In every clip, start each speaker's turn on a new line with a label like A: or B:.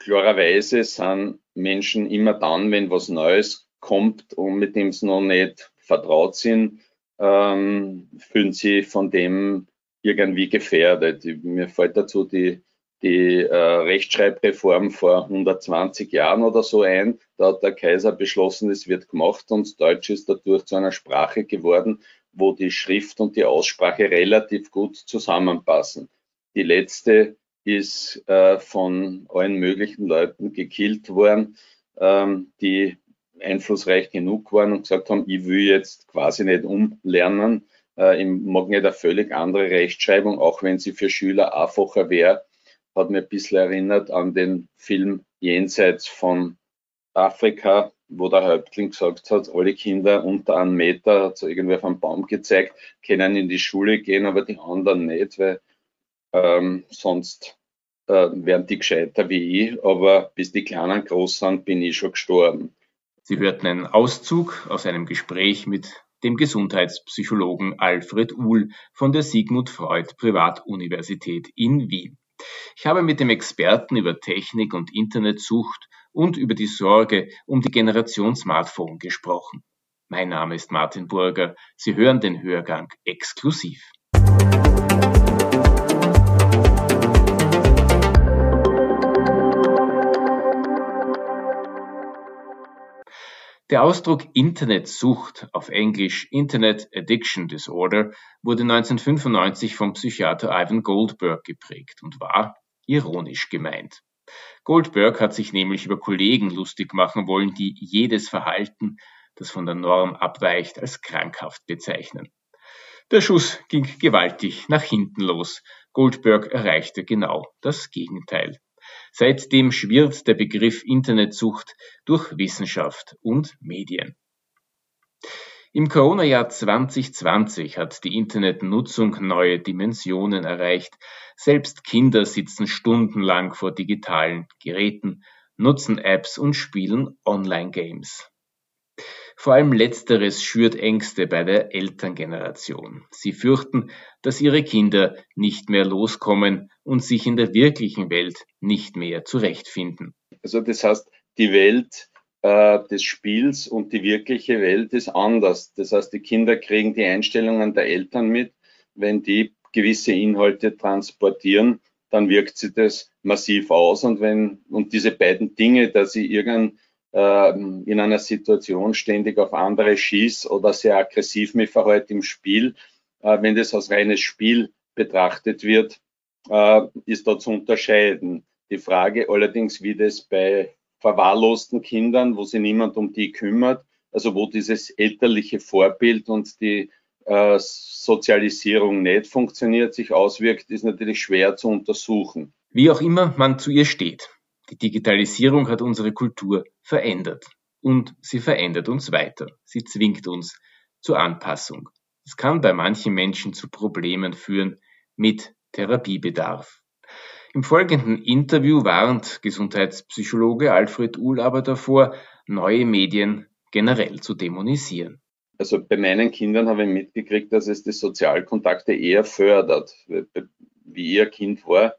A: Klarerweise sind Menschen immer dann, wenn was Neues kommt und mit dem sie noch nicht vertraut sind, fühlen sie von dem irgendwie gefährdet. Mir fällt dazu die Rechtschreibreform vor 120 Jahren oder so ein. Da hat der Kaiser beschlossen, es wird gemacht und Deutsch ist dadurch zu einer Sprache geworden, wo die Schrift und die Aussprache relativ gut zusammenpassen. Die letzte ist von allen möglichen Leuten gekillt worden, die einflussreich genug waren und gesagt haben, ich will jetzt quasi nicht umlernen, ich mag nicht eine völlig andere Rechtschreibung, auch wenn sie für Schüler einfacher wäre. Hat mir ein bisschen erinnert an den Film Jenseits von Afrika, wo der Häuptling gesagt hat, alle Kinder unter 1 Meter, hat so irgendwie auf einen Baum gezeigt, können in die Schule gehen, aber die anderen nicht, weil sonst wären die gescheiter wie ich, aber bis die Kleinen groß sind, bin ich schon gestorben.
B: Sie hörten einen Auszug aus einem Gespräch mit dem Gesundheitspsychologen Alfred Uhl von der Sigmund Freud Privatuniversität in Wien. Ich habe mit dem Experten über Technik und Internetsucht und über die Sorge um die Generation Smartphone gesprochen. Mein Name ist Martin Burger. Sie hören den Hörgang exklusiv. Der Ausdruck Internetsucht, auf Englisch Internet Addiction Disorder, wurde 1995 vom Psychiater Ivan Goldberg geprägt und war ironisch gemeint. Goldberg hat sich nämlich über Kollegen lustig machen wollen, die jedes Verhalten, das von der Norm abweicht, als krankhaft bezeichnen. Der Schuss ging gewaltig nach hinten los. Goldberg erreichte genau das Gegenteil. Seitdem schwirrt der Begriff Internetsucht durch Wissenschaft und Medien. Im Corona-Jahr 2020 hat die Internetnutzung neue Dimensionen erreicht. Selbst Kinder sitzen stundenlang vor digitalen Geräten, nutzen Apps und spielen Online-Games. Vor allem Letzteres schürt Ängste bei der Elterngeneration. Sie fürchten, dass ihre Kinder nicht mehr loskommen und sich in der wirklichen Welt nicht mehr zurechtfinden.
A: Also das heißt, die Welt des Spiels und die wirkliche Welt ist anders. Das heißt, die Kinder kriegen die Einstellungen der Eltern mit. Wenn die gewisse Inhalte transportieren, dann wirkt sich das massiv aus. Und diese beiden Dinge, dass ich in einer Situation ständig auf andere schieß oder sehr aggressiv mich verhalte im Spiel, wenn das als reines Spiel betrachtet wird, ist da zu unterscheiden. Die Frage allerdings, wie das bei verwahrlosten Kindern, wo sich niemand um die kümmert, also wo dieses elterliche Vorbild und die Sozialisierung nicht funktioniert, sich auswirkt, ist natürlich schwer zu untersuchen.
B: Wie auch immer man zu ihr steht. Die Digitalisierung hat unsere Kultur verändert und sie verändert uns weiter. Sie zwingt uns zur Anpassung. Es kann bei manchen Menschen zu Problemen führen mit Therapiebedarf. Im folgenden Interview warnt Gesundheitspsychologe Alfred Uhl aber davor, neue Medien generell zu dämonisieren.
A: Also bei meinen Kindern habe ich mitgekriegt, dass es die Sozialkontakte eher fördert. Wie ihr Kind war,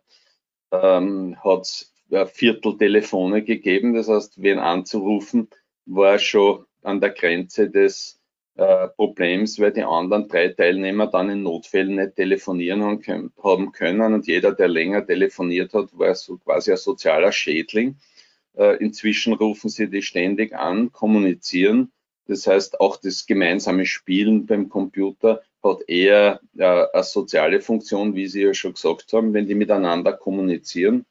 A: hat es Vierteltelefone gegeben. Das heißt, wen anzurufen, war schon an der Grenze des Problems, weil die anderen 3 Teilnehmer dann in Notfällen nicht telefonieren haben können. Und jeder, der länger telefoniert hat, war so quasi ein sozialer Schädling. Inzwischen rufen sie die ständig an, kommunizieren. Das heißt, auch das gemeinsame Spielen beim Computer hat eher eine soziale Funktion, wie Sie ja schon gesagt haben, wenn die miteinander kommunizieren.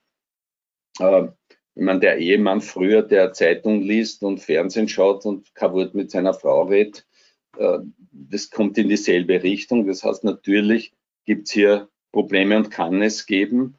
A: Ich meine, der Ehemann früher, der Zeitung liest und Fernsehen schaut und kein Wort mit seiner Frau redet, das kommt in dieselbe Richtung. Das heißt, natürlich gibt es hier Probleme und kann es geben.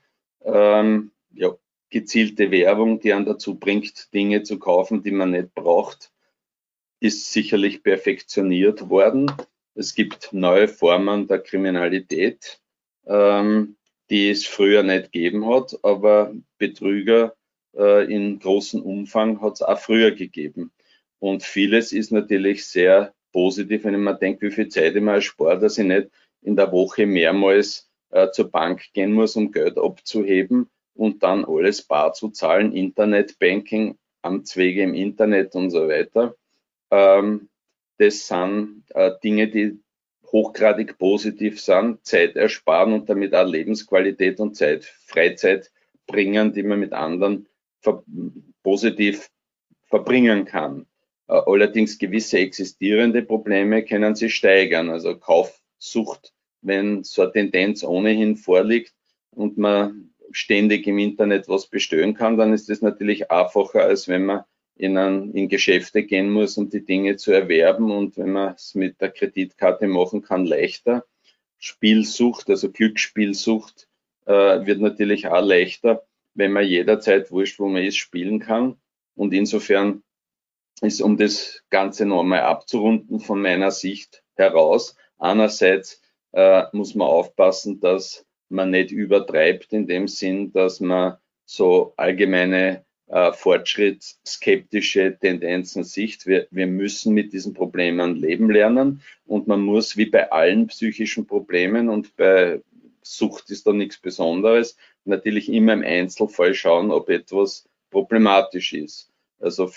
A: Gezielte Werbung, die einen dazu bringt, Dinge zu kaufen, die man nicht braucht, ist sicherlich perfektioniert worden. Es gibt neue Formen der Kriminalität, die es früher nicht gegeben hat, aber Betrüger in großem Umfang hat es auch früher gegeben. Und vieles ist natürlich sehr positiv, wenn ich mir denke, wie viel Zeit ich mir erspare, dass ich nicht in der Woche mehrmals zur Bank gehen muss, um Geld abzuheben, und dann alles bar zu zahlen, Internetbanking am Zwege im Internet und so weiter. Das sind Dinge, die hochgradig positiv sind, Zeit ersparen und damit auch Lebensqualität und Zeit, Freizeit bringen, die man mit anderen positiv verbringen kann. Allerdings gewisse existierende Probleme können sich steigern. Also Kaufsucht, wenn so eine Tendenz ohnehin vorliegt und man ständig im Internet was bestellen kann, dann ist das natürlich einfacher, als wenn man in Geschäfte gehen muss, um die Dinge zu erwerben, und wenn man es mit der Kreditkarte machen kann, leichter. Spielsucht, also Glücksspielsucht, wird natürlich auch leichter, wenn man jederzeit, wurscht wo man ist, spielen kann. Und insofern ist, um das Ganze nochmal abzurunden von meiner Sicht heraus, einerseits muss man aufpassen, dass man nicht übertreibt in dem Sinn, dass man so allgemeine fortschrittsskeptische Tendenzen sieht. Wir müssen mit diesen Problemen leben lernen, und man muss wie bei allen psychischen Problemen, und bei Sucht ist da nichts Besonderes, natürlich immer im Einzelfall schauen, ob etwas problematisch ist. Also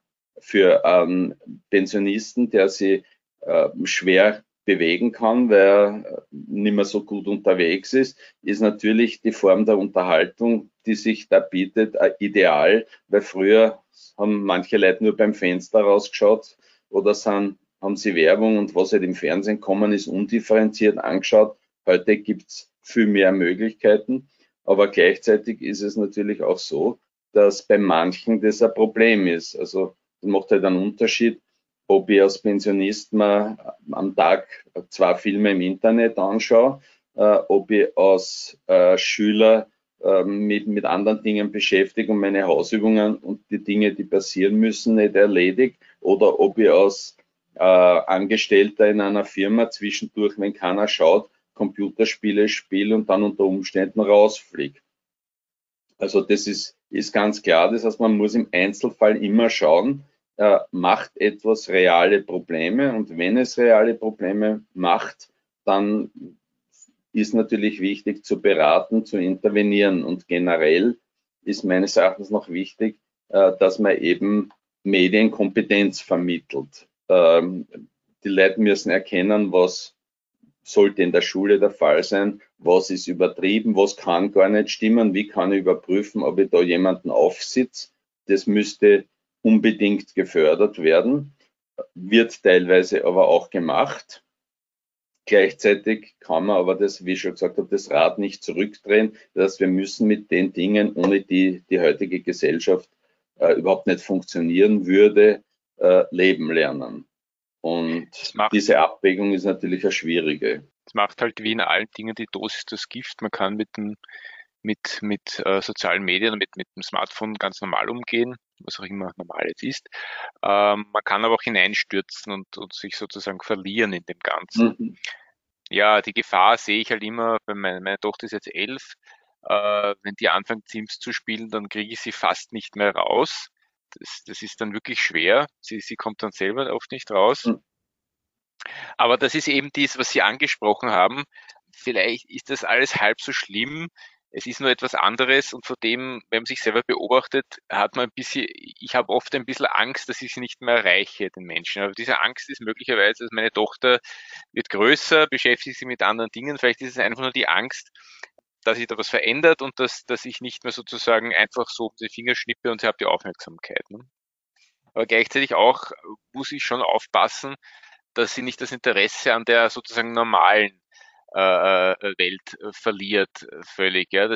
A: für einen Pensionisten, der sich schwer bewegen kann, weil er nicht mehr so gut unterwegs ist natürlich die Form der Unterhaltung, die sich da bietet, ideal, weil früher haben manche Leute nur beim Fenster rausgeschaut oder haben sie Werbung und was halt im Fernsehen kommen ist, undifferenziert angeschaut. Heute gibt's viel mehr Möglichkeiten, aber gleichzeitig ist es natürlich auch so, dass bei manchen das ein Problem ist. Also das macht halt einen Unterschied, ob ich als Pensionist mal am Tag 2 Filme im Internet anschaue, ob ich als Schüler mit anderen Dingen beschäftige und meine Hausübungen und die Dinge, die passieren müssen, nicht erledige, oder ob ich als Angestellter in einer Firma zwischendurch, wenn keiner schaut, Computerspiele spiele und dann unter Umständen rausfliege. Also das ist ganz klar. Das heißt, man muss im Einzelfall immer schauen, macht etwas reale Probleme, und wenn es reale Probleme macht, dann ist natürlich wichtig zu beraten, zu intervenieren, und generell ist meines Erachtens noch wichtig, dass man eben Medienkompetenz vermittelt. Die Leute müssen erkennen, was sollte in der Schule der Fall sein, was ist übertrieben, was kann gar nicht stimmen, wie kann ich überprüfen, ob ich da jemanden aufsitze. Das müsste unbedingt gefördert werden, wird teilweise aber auch gemacht. Gleichzeitig kann man aber das, wie ich schon gesagt habe, das Rad nicht zurückdrehen. Das heißt, wir müssen mit den Dingen, ohne die die heutige Gesellschaft überhaupt nicht funktionieren würde, leben lernen. Und diese Abwägung ist natürlich eine schwierige.
C: Es macht halt wie in allen Dingen die Dosis das Gift. Man kann mit sozialen Medien und mit dem Smartphone ganz normal umgehen, was auch immer normal jetzt ist. Man kann aber auch hineinstürzen und sich sozusagen verlieren in dem Ganzen.
A: Mhm.
C: Ja, die Gefahr sehe ich halt immer, wenn meine Tochter ist jetzt 11, wenn die anfängt Sims zu spielen, dann kriege ich sie fast nicht mehr raus. Das ist dann wirklich schwer. Sie kommt dann selber oft nicht raus.
A: Mhm.
C: Aber das ist eben dies, was Sie angesprochen haben. Vielleicht ist das alles halb so schlimm. Es ist nur etwas anderes, und vor dem, wenn man sich selber beobachtet, hat man ein bisschen, ich habe oft ein bisschen Angst, dass ich sie nicht mehr erreiche, den Menschen. Aber diese Angst ist möglicherweise, dass meine Tochter wird größer, beschäftigt sich mit anderen Dingen. Vielleicht ist es einfach nur die Angst, dass sich da was verändert und dass ich nicht mehr sozusagen einfach so die Finger schnippe und sie hat die Aufmerksamkeit. Ne? Aber gleichzeitig auch muss ich schon aufpassen, dass sie nicht das Interesse an der sozusagen normalen Welt verliert völlig. Ja,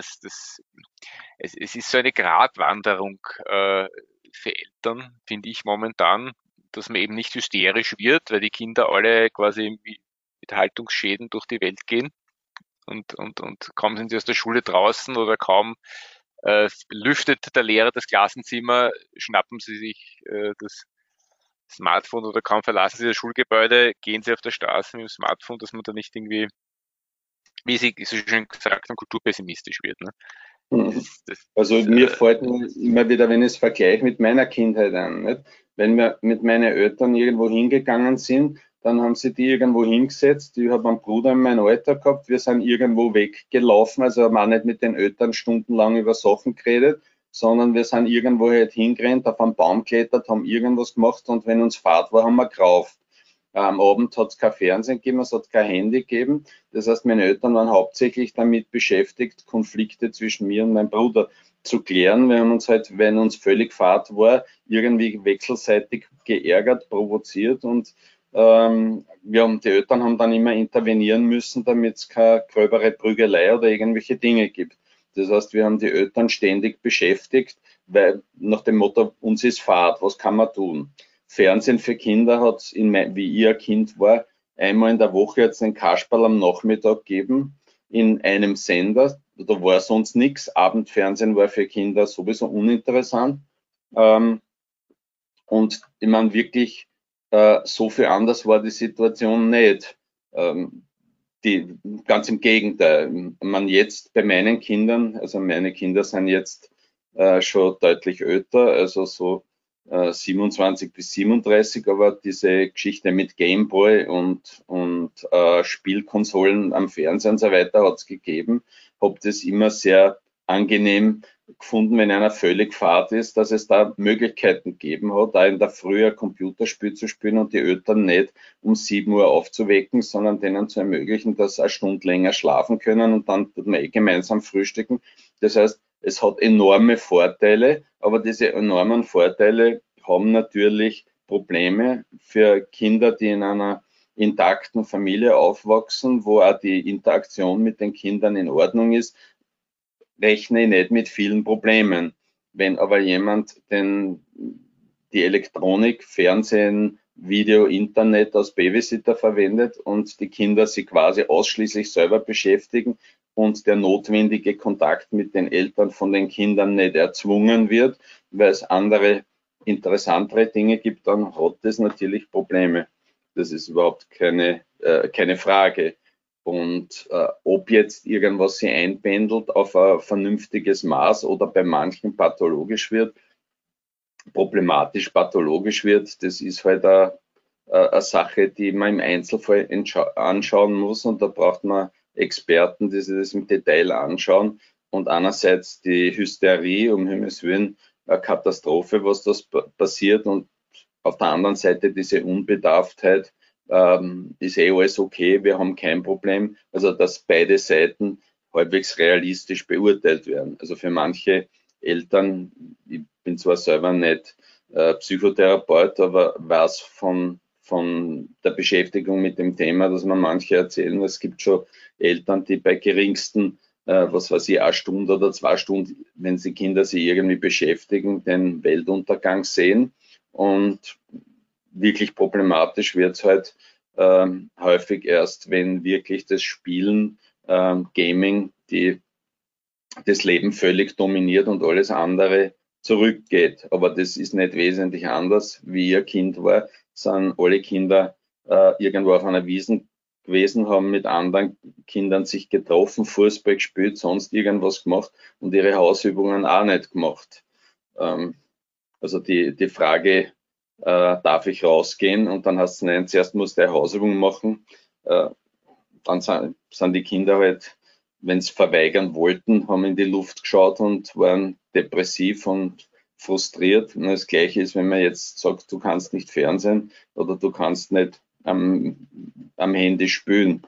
C: es ist so eine Gratwanderung für Eltern, finde ich momentan, dass man eben nicht hysterisch wird, weil die Kinder alle quasi mit Haltungsschäden durch die Welt gehen, und kaum sind sie aus der Schule draußen oder kaum lüftet der Lehrer das Klassenzimmer, schnappen sie sich das Smartphone, oder kaum verlassen sie das Schulgebäude, gehen sie auf der Straße mit dem Smartphone, dass man da nicht irgendwie, wie Sie so schön gesagt haben, kulturpessimistisch wird. Ne?
A: Also mir fällt immer wieder, wenn ich es vergleiche, mit meiner Kindheit an. Nicht? Wenn wir mit meinen Eltern irgendwo hingegangen sind dann haben sie die irgendwo hingesetzt. Ich habe einen Bruder in meinem Alter gehabt, wir sind irgendwo weggelaufen, also haben auch nicht mit den Eltern stundenlang über Sachen geredet, sondern wir sind irgendwo halt hingerannt, auf einen Baum geklettert, haben irgendwas gemacht und wenn uns Fahrt war, haben wir gerauft. Am Abend hat es kein Fernsehen gegeben, es hat kein Handy gegeben. Das heißt, meine Eltern waren hauptsächlich damit beschäftigt, Konflikte zwischen mir und meinem Bruder zu klären. Wir haben uns halt, wenn uns völlig Fahrt war, irgendwie wechselseitig geärgert, provoziert und die Eltern haben dann immer intervenieren müssen, damit es keine gröbere Prügelei oder irgendwelche Dinge gibt. Das heißt, wir haben die Eltern ständig beschäftigt, weil nach dem Motto, uns ist Fahrt, was kann man tun? Fernsehen für Kinder hat es, wie ich ein Kind war, einmal in der Woche jetzt ein Kasperl am Nachmittag gegeben in einem Sender. Da war sonst nichts. Abendfernsehen war für Kinder sowieso uninteressant. Und ich meine, wirklich so viel anders war die Situation nicht. Ganz im Gegenteil. Man jetzt bei meinen Kindern, also meine Kinder sind jetzt schon deutlich älter, also so 27 bis 37, aber diese Geschichte mit Gameboy und Spielkonsolen am Fernseher und so weiter hat es gegeben. Habe das immer sehr angenehm gefunden, wenn einer völlig fad ist, dass es da Möglichkeiten gegeben hat, da in der Früh ein Computerspiel zu spielen und die Eltern nicht um 7 Uhr aufzuwecken, sondern denen zu ermöglichen, dass sie eine Stunde länger schlafen können und dann tut man gemeinsam frühstücken. Das heißt, es hat enorme Vorteile, aber diese enormen Vorteile haben natürlich Probleme für Kinder, die in einer intakten Familie aufwachsen, wo auch die Interaktion mit den Kindern in Ordnung ist, rechne ich nicht mit vielen Problemen. Wenn aber jemand die Elektronik, Fernsehen, Video, Internet als Babysitter verwendet und die Kinder sich quasi ausschließlich selber beschäftigen und der notwendige Kontakt mit den Eltern von den Kindern nicht erzwungen wird, weil es andere interessantere Dinge gibt, dann hat das natürlich Probleme. Das ist überhaupt keine Frage. Und ob jetzt irgendwas sich einpendelt auf ein vernünftiges Maß oder bei manchen problematisch pathologisch wird, das ist halt eine Sache, die man im Einzelfall anschauen muss und da braucht man Experten, die sich das im Detail anschauen und einerseits die Hysterie, um Himmels Willen, eine Katastrophe, was das passiert und auf der anderen Seite diese Unbedarftheit, ist alles okay, wir haben kein Problem. Also, dass beide Seiten halbwegs realistisch beurteilt werden. Also für manche Eltern, ich bin zwar selber nicht Psychotherapeut, aber weiß von der Beschäftigung mit dem Thema, dass man manche erzählen, es gibt schon Eltern, die bei geringsten, was weiß ich, 1 Stunde oder 2 Stunden, wenn sie Kinder sich irgendwie beschäftigen, den Weltuntergang sehen. Und wirklich problematisch wird es halt häufig erst, wenn wirklich das Spielen, Gaming, das Leben völlig dominiert und alles andere zurückgeht. Aber das ist nicht wesentlich anders, wie ihr Kind war, sind alle Kinder irgendwo auf einer Wiesn gewesen, haben mit anderen Kindern sich getroffen, Fußball gespielt, sonst irgendwas gemacht und ihre Hausübungen auch nicht gemacht. Also die Frage, darf ich rausgehen? Und dann hast du, nein, zuerst musst du eine Hausübung machen. Dann sind die Kinder halt, wenn sie verweigern wollten, haben in die Luft geschaut und waren depressiv und frustriert. Und das Gleiche ist, wenn man jetzt sagt, du kannst nicht Fernsehen oder du kannst nicht am Handy spielen.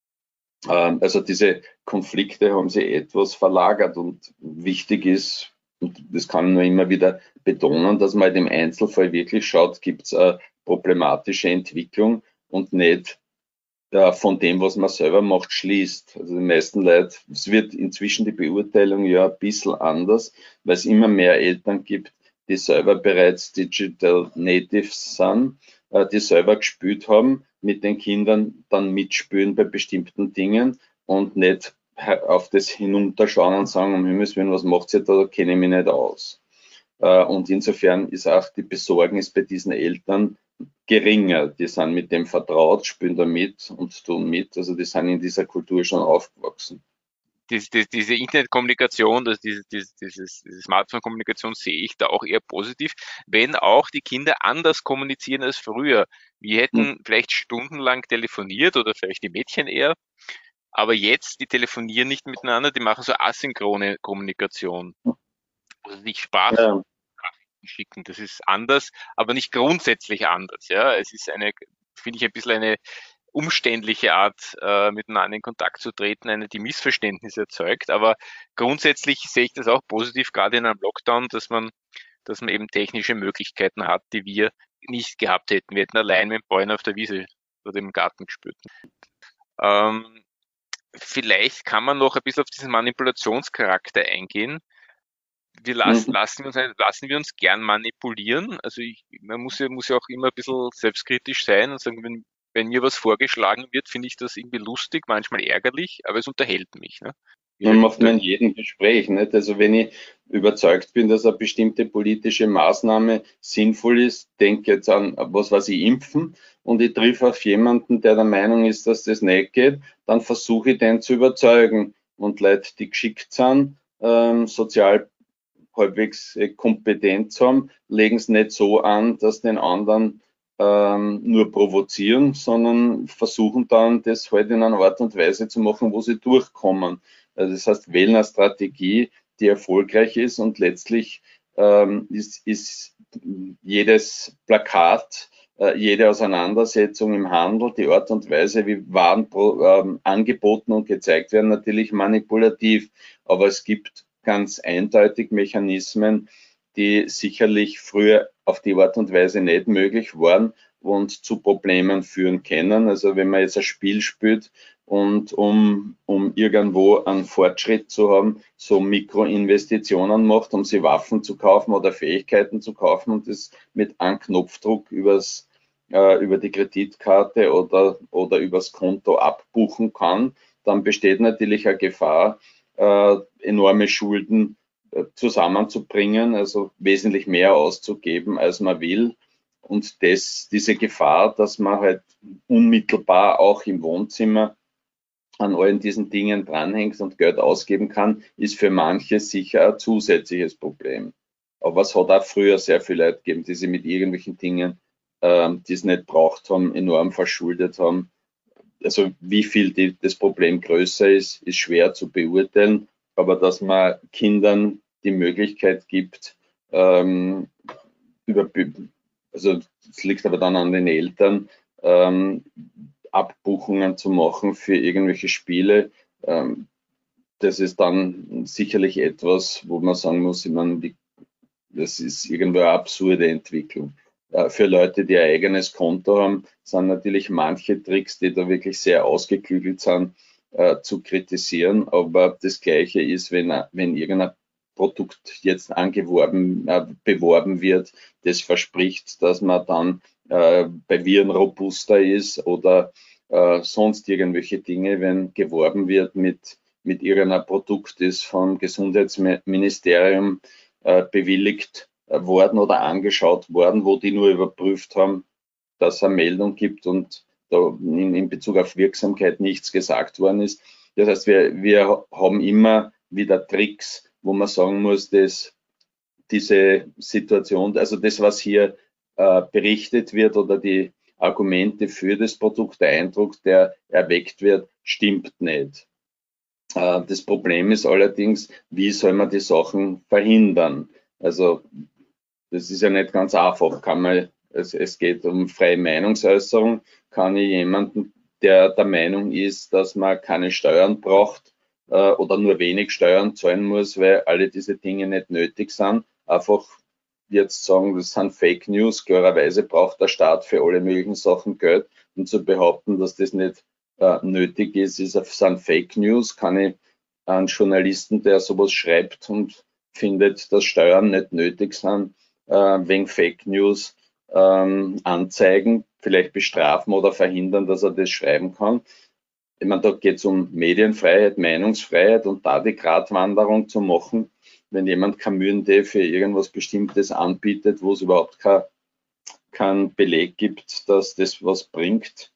A: Also diese Konflikte haben sie etwas verlagert und wichtig ist, und das kann ich nur immer wieder betonen, dass man halt im Einzelfall wirklich schaut, gibt es eine problematische Entwicklung und nicht von dem, was man selber macht, schließt. Also die meisten Leute, es wird inzwischen die Beurteilung ja ein bisschen anders, weil es immer mehr Eltern gibt, die selber bereits Digital Natives sind, die selber gespielt haben, mit den Kindern dann mitspielen bei bestimmten Dingen und nicht auf das hinunterschauen und sagen, um Himmels Willen, was macht ihr da kenne ich mich nicht aus. Und insofern ist auch die Besorgnis bei diesen Eltern geringer. Die sind mit dem vertraut, spielen da mit und tun mit. Also die sind in dieser Kultur schon aufgewachsen.
C: Diese Internetkommunikation, diese Smartphone-Kommunikation sehe ich da auch eher positiv, wenn auch die Kinder anders kommunizieren als früher. Wir hätten vielleicht stundenlang telefoniert oder vielleicht die Mädchen eher, aber jetzt, die telefonieren nicht miteinander, die machen so asynchrone Kommunikation. Also sich Sprachnachrichten
A: Ja.
C: schicken. Das ist anders, aber nicht grundsätzlich anders. Ja, es ist finde ich, ein bisschen eine umständliche Art, miteinander in Kontakt zu treten, eine, die Missverständnisse erzeugt. Aber grundsätzlich sehe ich das auch positiv, gerade in einem Lockdown, dass man eben technische Möglichkeiten hat, die wir nicht gehabt hätten. Wir hätten allein mit dem Bäuern auf der Wiese oder im Garten gespielt. Ähm, Vielleicht kann man noch ein bisschen auf diesen Manipulationscharakter eingehen.
A: Mhm.
C: Lassen wir uns gern manipulieren. Also man muss ja auch immer ein bisschen selbstkritisch sein und sagen, wenn mir was vorgeschlagen wird, finde ich das irgendwie lustig, manchmal ärgerlich, aber es unterhält mich. Ne?
A: Man
C: Wie
A: macht
C: du,
A: man in jedem Gespräch, nicht? Also wenn ich überzeugt bin, dass eine bestimmte politische Maßnahme sinnvoll ist, denke jetzt an, was weiß ich, Impfen, und ich treffe auf jemanden, der der Meinung ist, dass das nicht geht, dann versuche ich den zu überzeugen. Und Leute, die geschickt sind, sozial halbwegs kompetent haben, legen es nicht so an, dass den anderen nur provozieren, sondern versuchen dann, das halt in einer Art und Weise zu machen, wo sie durchkommen. Also das heißt, wählen eine Strategie, die erfolgreich ist, und letztlich ist jedes Plakat, jede Auseinandersetzung im Handel, die Art und Weise, wie Waren angeboten und gezeigt werden, natürlich manipulativ. Aber es gibt ganz eindeutig Mechanismen, die sicherlich früher auf die Art und Weise nicht möglich waren und zu Problemen führen können. Also wenn man jetzt ein Spiel spielt und um irgendwo einen Fortschritt zu haben, so Mikroinvestitionen macht, um sich Waffen zu kaufen oder Fähigkeiten zu kaufen und das mit einem Knopfdruck über die Kreditkarte oder übers Konto abbuchen kann, dann besteht natürlich eine Gefahr, enorme Schulden zusammenzubringen, also wesentlich mehr auszugeben, als man will. Und diese Gefahr, dass man halt unmittelbar auch im Wohnzimmer an allen diesen Dingen dranhängt und Geld ausgeben kann, ist für manche sicher ein zusätzliches Problem. Aber es hat auch früher sehr viele Leute gegeben, die sich mit irgendwelchen Dingen, die es nicht braucht haben, enorm verschuldet haben. Also wie viel das Problem größer ist schwer zu beurteilen, aber dass man Kindern die Möglichkeit gibt, ähm, über, also es liegt aber dann an den Eltern, Abbuchungen zu machen für irgendwelche Spiele. Das ist dann sicherlich etwas, wo man sagen muss, ich meine, das ist irgendwo eine absurde Entwicklung. Für Leute, die ein eigenes Konto haben, sind natürlich manche Tricks, die da wirklich sehr ausgeklügelt sind, zu kritisieren. Aber das Gleiche ist, wenn irgendein Produkt jetzt beworben wird, das verspricht, dass man dann bei Viren robuster ist oder sonst irgendwelche Dinge, wenn geworben wird mit irgendeinem Produkt, das vom Gesundheitsministerium bewilligt worden oder angeschaut worden, wo die nur überprüft haben, dass es eine Meldung gibt und da in Bezug auf Wirksamkeit nichts gesagt worden ist. Das heißt, wir haben immer wieder Tricks, wo man sagen muss, dass diese Situation, also das, was hier berichtet wird oder die Argumente für das Produkt, der Eindruck, der erweckt wird, stimmt nicht. Das Problem ist allerdings, wie soll man die Sachen verhindern? Also das ist ja nicht ganz einfach. Es geht um freie Meinungsäußerung. Kann ich jemanden, der der Meinung ist, dass man keine Steuern braucht oder nur wenig Steuern zahlen muss, weil alle diese Dinge nicht nötig sind, einfach jetzt sagen, das sind Fake News. Klarerweise braucht der Staat für alle möglichen Sachen Geld, und zu behaupten, dass das nicht nötig sind Fake News. Kann ich einen Journalisten, der sowas schreibt und findet, dass Steuern nicht nötig sind, wegen Fake News anzeigen, vielleicht bestrafen oder verhindern, dass er das schreiben kann. Ich meine, da geht es um Medienfreiheit, Meinungsfreiheit, und da die Gratwanderung zu machen, wenn jemand Kamünde für irgendwas Bestimmtes anbietet, wo es überhaupt keinen Beleg gibt, dass das was bringt,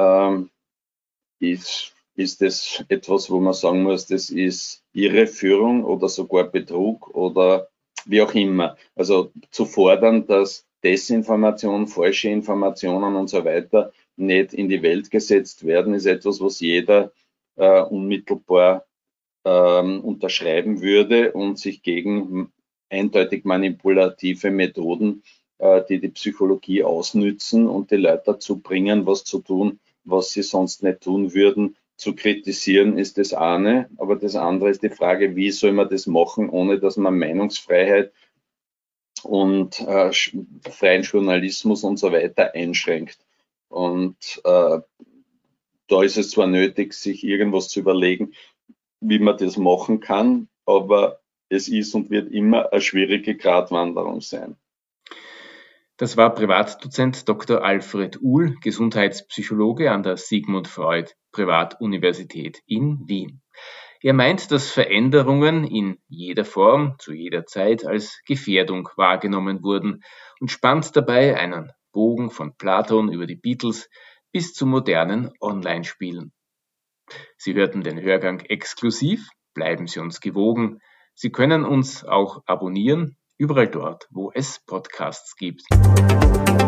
A: ist das etwas, wo man sagen muss, das ist Irreführung oder sogar Betrug oder wie auch immer. Also zu fordern, dass Desinformation, falsche Informationen und so weiter nicht in die Welt gesetzt werden, ist etwas, was jeder unmittelbar unterschreiben würde und sich gegen eindeutig manipulative Methoden, die die Psychologie ausnützen und die Leute dazu bringen, was zu tun, was sie sonst nicht tun würden, zu kritisieren, ist das eine. Aber das andere ist die Frage, wie soll man das machen, ohne dass man Meinungsfreiheit und freien Journalismus und so weiter einschränkt. Und da ist es zwar nötig, sich irgendwas zu überlegen, wie man das machen kann, aber es ist und wird immer eine schwierige Gratwanderung sein.
B: Das war Privatdozent Dr. Alfred Uhl, Gesundheitspsychologe an der Sigmund Freud Privatuniversität in Wien. Er meint, dass Veränderungen in jeder Form, zu jeder Zeit als Gefährdung wahrgenommen wurden und spannt dabei einen Bogen von Platon über die Beatles bis zu modernen Online-Spielen. Sie hörten den Hörgang exklusiv, bleiben Sie uns gewogen. Sie können uns auch abonnieren, überall dort, wo es Podcasts gibt.